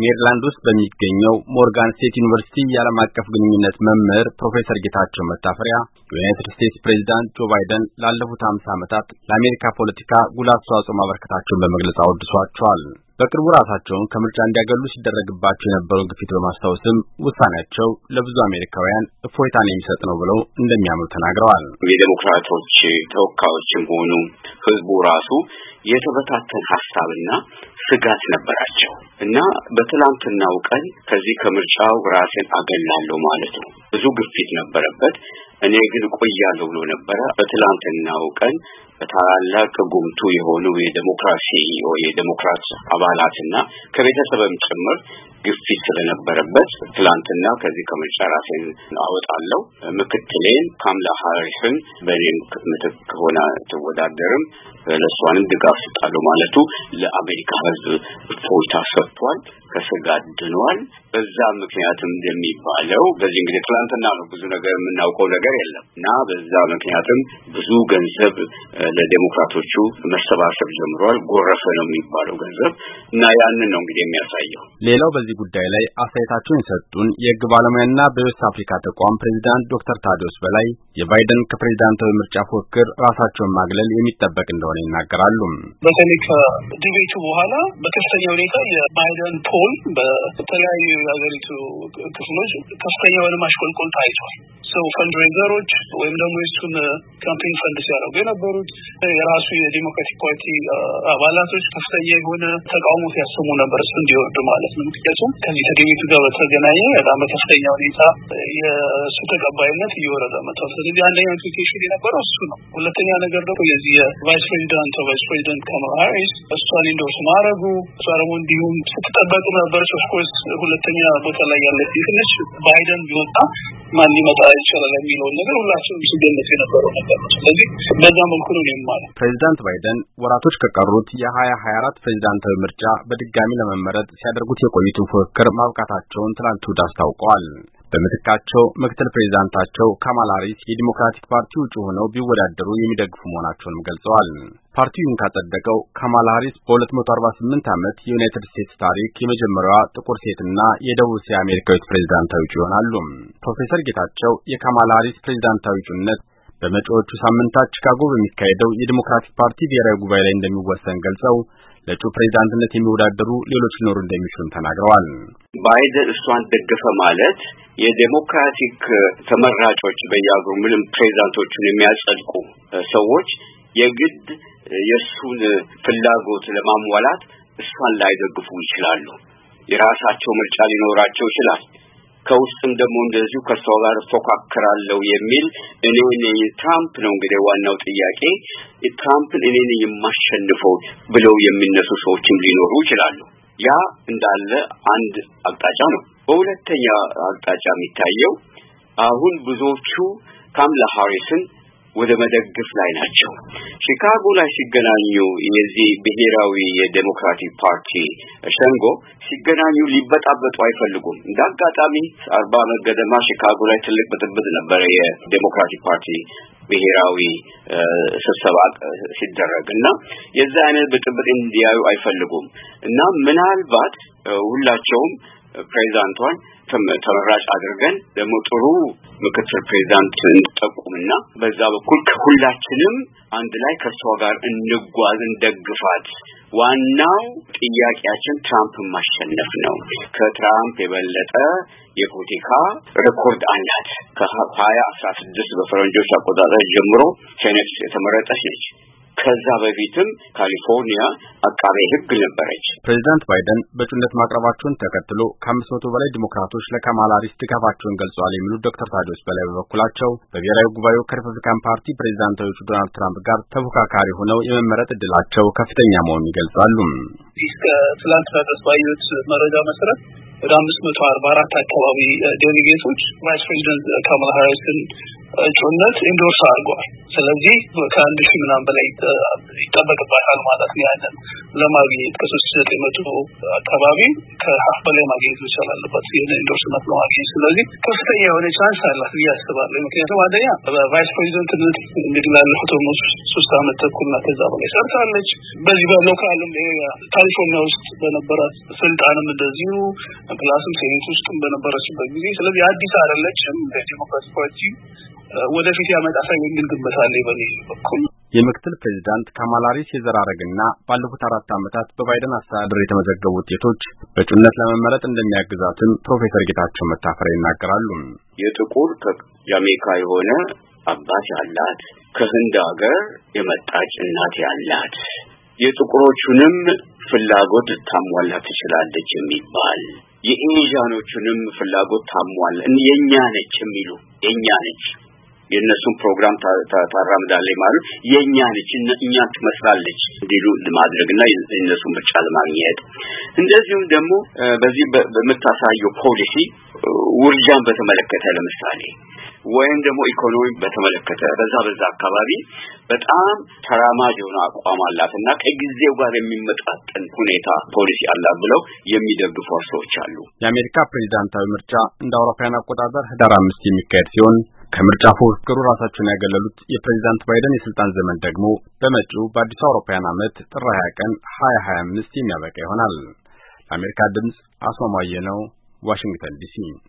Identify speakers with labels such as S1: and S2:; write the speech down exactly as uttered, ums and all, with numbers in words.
S1: ሜሪላንድ ውስጥ በሚገኘው ሞርጋን ስቴት ዩኒቨርሲቲ የዓለም አቀፍ ግንኙነት መምህር ፕሮፌሰር ጌታቸው መታፈሪያ የዩናይትድ ስቴትስ ፕሬዝዳንት ጆ ባይደን ላለፉት ሃምሳ ዓመታት ለአሜሪካ ፖለቲካ ጉልህ አስተዋጽኦ ማበርከታቸውን በመግለጽ አወድሷቸዋል። በቅርቡ ራሳቸውን ከምርጫ እንዲያገሉ ሲደረግባቸው የነበረው ግፊት በማስታወስም ውሳኔያቸው ለብዙ አሜሪካውያን እፎይታን የሚሰጥ ነው ብለው እንደሚያምኑ ተናግረዋል።
S2: የዴሞክራቶች ተወካዮችም ሆኑ ህዝቡ ራሱ የተበታተነ ሐሳብና ስጋት ነበራቸው እና በትላንትናው ቀን ከዚህ ከምርጫው ራስን አገላለሁ ማለት ነው። ብዙ ግፊት ነበረበት። እኔ ግን ቆያለሁ ብሎ ነበር። በትላንትናው ቀን በታላላቅ ጉምቱ የሆኑ የዲሞክራሲ ወይ የዲሞክራት አባላትና ከቤተሰብም ጭምር ግፊት ስለነበረበት ትላንትና ከዚህ ከምርጫ ራስን አወጣለሁ፣ ምክትሌን ካማላ ሃሪስን በኔም ምትክ ሆና ተወዳደርም ለሷንም ድጋፍ ሰጣለሁ ማለቱ ለአሜሪካ ህዝብ እፎይታ ሰጥቷል፣ ከስጋት ድኗል። በዛ ምክንያትም እንደሚባለው በዚህ እንግዲህ ትላንትና ነው ብዙ ነገር የምናውቀው ነገር የለም እና በዛ ምክንያትም ብዙ ገንዘብ ለዲሞክራቶቹ መሰባሰብ ጀምሯል። ጎረፈ ነው የሚባለው ገንዘብ እና ያንን ነው እንግዲህ የሚያሳየው።
S1: ሌላው በዚህ ጉዳይ ላይ አስተያየታቸውን የሰጡን የህግ ባለሙያና በዌስት አፍሪካ ተቋም ፕሬዝዳንት ዶክተር ታዲዮስ በላይ የባይደን ከፕሬዝዳንታዊ ምርጫ ፉክክር ራሳቸውን ማግለል የሚጠበቅ እንደሆነ ይናገራሉ።
S3: በተለይ ከዲቤቱ በኋላ በከፍተኛ ሁኔታ የባይደን ፖል በተለያዩ የሀገሪቱ ክፍሎች ከፍተኛ የሆነ ማሽቆልቆል ታይቷል። ሰው ፈንድሬዘሮች ወይም ደግሞ እሱን ካምፔን ፈንድ ሲያደርጉ የነበሩት የራሱ የዲሞክራቲክ ፓርቲ አባላቶች ከፍተኛ የሆነ ተቃውሞ ሲያሰሙ ነበር እሱ እንዲወርድ ማለት ነው። ምክንያቱም ከዚህ ከዲቤቱ ጋር በተገናኘ በጣም በከፍተኛ ሁኔታ የእሱ ተቀባይነት እየወረደ መጥቷል። ስለዚህ አንደኛው ኢምፕሊኬሽን የነበረው እሱ ነው። ሁለተኛ ነገር ደግሞ የዚህ የቫይስ ፕሬዚዳንት ቫይስ ፕሬዚዳንት ካማላ ሃሪስ እሷን ኢንዶርስ ማድረጉ እሷ ደግሞ እንዲሁም ስትጠበቅ ነበረች። ኦፍኮርስ ሁለተኛ ቦታ ላይ ያለች ትንሽ ባይደን ቢወጣ ማን ሊመጣ ይችላል የሚለውን ነገር ሁላችንም ሲገለጽ የነበረው ነገር ነው። ስለዚህ በዛ መልኩ ነው የሚማለው።
S1: ፕሬዝዳንት ባይደን ወራቶች ከቀሩት የሀያ ሀያ አራት ፕሬዝዳንታዊ ምርጫ በድጋሚ ለመመረጥ ሲያደርጉት የቆዩትን ፉክክር ማብቃታቸውን ትናንት እሁድ አስታውቀዋል። በምትካቸው ምክትል ፕሬዝዳንታቸው ካማላ ሃሪስ የዲሞክራቲክ ፓርቲ ውጭ ሆነው ቢወዳደሩ የሚደግፉ መሆናቸውንም ገልጸዋል። ፓርቲውን ካጸደቀው ካማላ ሃሪስ በሁለት መቶ አርባ ስምንት ዓመት የዩናይትድ ስቴትስ ታሪክ የመጀመሪያዋ ጥቁር ሴትና የደቡብ እስያ አሜሪካዊት ፕሬዝዳንታዊ ውጭ ይሆናሉ። ፕሮፌሰር ጌታቸው የካማላ ሃሪስ ፕሬዝዳንታዊ ውጭነት በመጪዎቹ ሳምንታት ቺካጎ በሚካሄደው የዲሞክራቲክ ፓርቲ ብሔራዊ ጉባኤ ላይ እንደሚወሰን ገልጸው ለጩ ፕሬዝዳንትነት የሚወዳደሩ ሌሎች ሊኖሩ እንደሚችሉም ተናግረዋል።
S2: ባይደን እሷን ደገፈ ማለት የዲሞክራቲክ ተመራጮች በያገሩ ምንም ፕሬዝዳንቶቹን የሚያጸድቁ ሰዎች የግድ የሱን ፍላጎት ለማሟላት እሷን ላይ ደግፉ ይችላሉ። የራሳቸው ምርጫ ሊኖራቸው ይችላል። ከውስጥም ደግሞ እንደዚሁ ከሷ ጋር ተፎካከራለው የሚል እኔ ነኝ ትራምፕ ነው እንግዲህ ዋናው ጥያቄ ትራምፕ እኔ ነኝ የማሸንፈው ብለው የሚነሱ ሰዎችም ሊኖሩ ይችላሉ። ያ እንዳለ አንድ አቅጣጫ ነው። በሁለተኛ አቅጣጫ የሚታየው አሁን ብዙዎቹ ካማላ ሃሪስን ወደ መደገፍ ላይ ናቸው። ቺካጎ ላይ ሲገናኙ የዚህ ብሔራዊ የዲሞክራቲክ ፓርቲ ሸንጎ ሲገናኙ ሊበጣበጡ አይፈልጉም። እንዳጋጣሚ አርባ ዓመት ገደማ ቺካጎ ላይ ትልቅ ብጥብጥ ነበር የዲሞክራቲክ ፓርቲ ብሔራዊ ስብሰባ ሲደረግና የዛ አይነት ብጥብጥ እንዲያዩ አይፈልጉም እና ምናልባት ሁላቸውም ፕሬዝዳንቷን ተመራጭ አድርገን ደግሞ ጥሩ ምክትል ፕሬዝዳንት እንጠቁምና በዛ በኩል ሁላችንም አንድ ላይ ከሷ ጋር እንጓዝ እንደግፋት። ዋናው ጥያቄያችን ትራምፕ ማሸነፍ ነው። ከትራምፕ የበለጠ የፖለቲካ ሬኮርድ አላት። ከሀያ አስራ ስድስት በፈረንጆች አቆጣጠር ጀምሮ ሴኔት የተመረጠች ነች። ከዛ በፊትም ካሊፎርኒያ አቃቤ ሕግ ነበረች።
S1: ፕሬዝዳንት ባይደን በእጩነት ማቅረባቸውን ተከትሎ ከአምስት መቶ በላይ ዲሞክራቶች ለካማላ ሃሪስ ድጋፋቸውን ገልጸዋል የሚሉት ዶክተር ታዲዮስ በላይ በበኩላቸው በብሔራዊ ጉባኤው ከሪፐብሊካን ፓርቲ ፕሬዝዳንታዊ እጩ ዶናልድ ትራምፕ ጋር ተፎካካሪ ሆነው የመመረጥ እድላቸው ከፍተኛ መሆኑን ይገልጻሉ።
S3: እስከ ትላንት ድረስ ባየሁት መረጃ መሰረት ወደ አምስት መቶ አርባ አራት አካባቢ ዴሊጌቶች ቫይስ ፕሬዝዳንት ካማላ ሃሪስን እጩነት ኢንዶርስ አድርገዋል። ስለዚህ ከአንድ ሺህ ምናምን በላይ ይጠበቅባታል ማለት ነው። ያንን ለማግኘት ከሶስት ሺህ ዘጠኝ መቶ አካባቢ ከሀፍ በላይ ማግኘት ይችላል አለበት ይሄን ኢንዶርስመንት ለማግኘት። ስለዚህ ከፍተኛ የሆነ ቻንስ አላት ብዬ አስባለሁ። ምክንያቱም አንደኛ በቫይስ ፕሬዚደንትነት እንግዲህ ላለፉት ሶስት ዓመት ተኩልና ከዛ በላይ ሰርታለች። በዚህ በሎካልም ካሊፎርኒያ ውስጥ በነበራት ስልጣንም እንደዚሁ ፕላስም ሴኔት ውስጥ በነበረችበት ጊዜ ስለዚህ አዲስ አይደለችም። ለዲሞክራቲክ ፓርቲ ወደፊት ያመጣታል የሚል ግምት አለኝ በኔ በኩል።
S1: የምክትል ፕሬዝዳንት ካማላ ሃሪስ የዘር ሐረግና ባለፉት አራት ዓመታት በባይደን አስተዳደር የተመዘገቡ ውጤቶች በእጩነት ለመመረጥ እንደሚያግዛትም ፕሮፌሰር ጌታቸው መታፈሪያ ይናገራሉ።
S2: የጥቁር የአሜሪካ የሆነ አባት ያላት ከህንድ ሀገር የመጣች እናት ያላት የጥቁሮቹንም ፍላጎት ታሟላ ትችላለች የሚባል የኤዥያኖቹንም ፍላጎት ታሟላ የኛ ነች የሚሉ የኛ ነች የነሱን ፕሮግራም ታራምዳለች ማለት የኛ ነች እኛ ትመስላለች እንዲሉ ለማድረግና የነሱን ምርጫ ለማግኘት እንደዚሁም ደግሞ በዚህ በመታሳየው ፖሊሲ ውርጃን በተመለከተ ለምሳሌ ወይም ደግሞ ኢኮኖሚ በተመለከተ በዛ በዛ አካባቢ በጣም ተራማጅ የሆነ አቋም አላትና ከጊዜው ጋር የሚመጣጠን ሁኔታ ፖሊሲ አላት ብለው የሚደግፉ ሰዎች አሉ።
S1: የአሜሪካ ፕሬዝዳንታዊ ምርጫ እንደ አውሮፓውያን አቆጣጠር ህዳር አምስት የሚካሄድ ሲሆን ከምርጫ ፉክክሩ ራሳቸውን ያገለሉት የፕሬዝዳንት ባይደን የስልጣን ዘመን ደግሞ በመጪው በአዲስ አውሮፓውያን ዓመት ጥር ሃያ ቀን ሃያ ሃያ አምስት የሚያበቃ ይሆናል። ለአሜሪካ ድምጽ አስማማየ ነው፣ ዋሽንግተን ዲሲ።